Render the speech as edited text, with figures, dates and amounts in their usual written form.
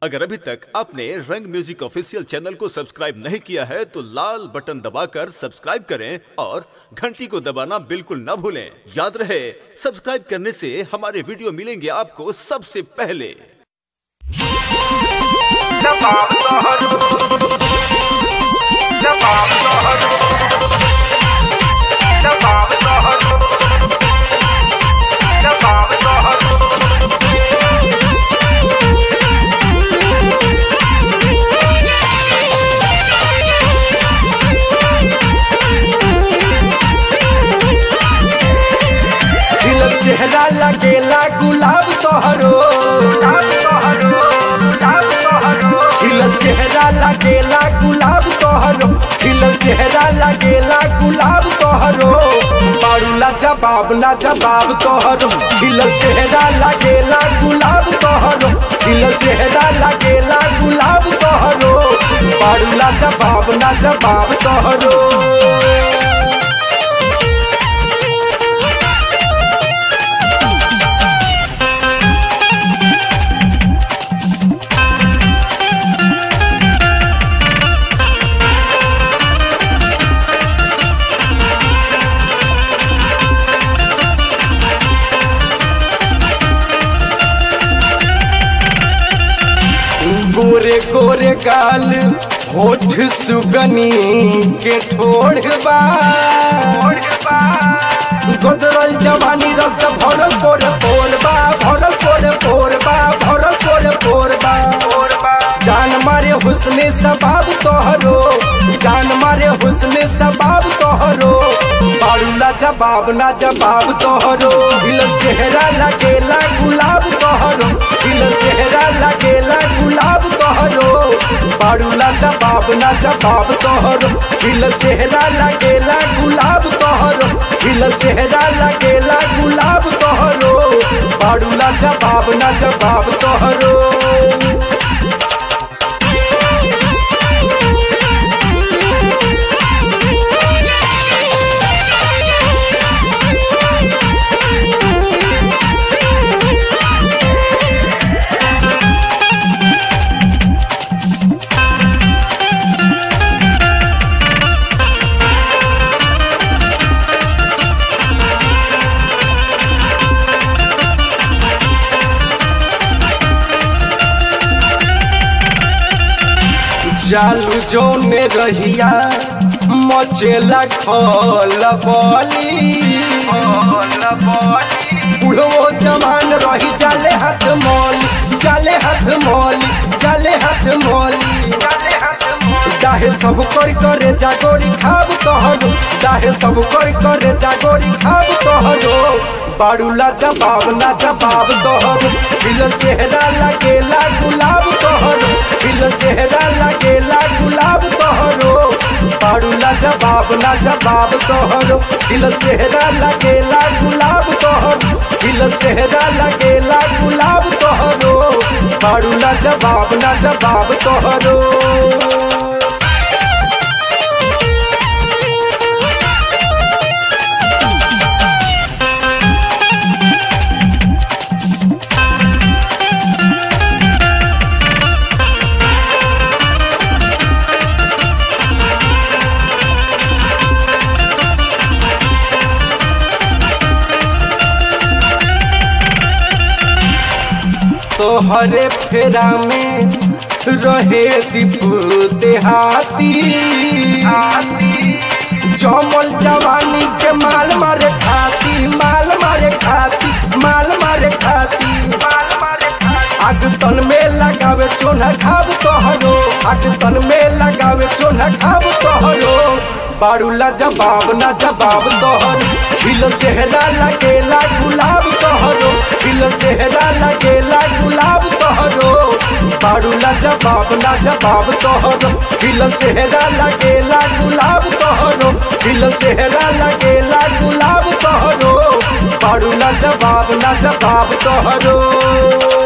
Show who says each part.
Speaker 1: अगर अभी तक आपने रंग म्यूजिक ऑफिशियल चैनल को सब्सक्राइब नहीं किया है तो लाल बटन दबाकर सब्सक्राइब करें और घंटी को दबाना बिल्कुल न भूलें। याद रहे, सब्सक्राइब करने से हमारे वीडियो मिलेंगे आपको सबसे पहले।
Speaker 2: चेहरा लगेला गुलाब तोहरो, खिलल चेहरा लगेला गुलाब तोहरो, खिलल चेहरा लगेला गुलाब तोहरो, बारूला जवाब ना जवाब तोहरो, खिलल चेहरा लगेला गुलाब तोहरो, खिलल चेहरा लगेला गुलाब तोहरो, बारूला जवाब ना जवाब तोहरो। गोरे गोरे गाल होठ सुगनी के ठोड़बा, गोदरल जवानी रस भरल पोर पोरबा, भरल पोर पोरबा, भरल पोर पोरबा, जान मारे हुस्ने सबाब तोहरो, जान मारे हुस्ने सबाब तोहरो, बारूला जवाब ना जवाब तोहरो, खिलल चेहरा लगेला गुलाब तोहरो, खिलल चेहरा लगेला गुलाब तोहरो, बारूला जवाब ना जवाब तोहरो, खिलल चेहरा लगेला गुलाब तोहरो, खिलल चेहरा लगेला गुलाब तोहरो, बारूला जवाब ना जवाब तोहरो। जालू जोने रहिया मचेला खोल बोली, बुढ़ो जवान रही जाले हाथ मोली, जाले हाथ मोली, जाले हाथ मोली, चाहे सब कोई करे जागोरी खाब तोहरो, चाहे सब कोई करे जागोरी खाब तोहरो, बारूला जवाब ना जवाब तोहरो, खिलल चेहरा लगेला गुलाब तोहरो, खिलल चेहरा लगेला गुलाब तोहरो, बारूला जवाब ना जवाब तोहरो, खिलल चेहरा लगेला गुलाब तोहरो, खिलल चेहरा लगेला गुलाब तोहरो, बारूला जवाब ना जवाब तोहरो। तोहरे फेरा में रहे दीपू देहाती, जमल जवानी के माल मारे खाती, माल मारे खाती, माल मारे खाती, आग तन में लगावे चोना खाब तोहरो, आग तन में लगावे चोना खाब तोहरो, बारूला जवाब ना जवाब तोहरो, खिलल चेहरा लगेला गुलाब तोहरो, खिलल चेहरा लगेला गुलाब तोहरो, बारूला जवाब ना जवाब तोहरो, खिलल चेहरा लगेला गुलाब तोहरो, खिलल चेहरा लगेला गुलाब तोहरो, बारूला जवाब ना जवाब तोहरो।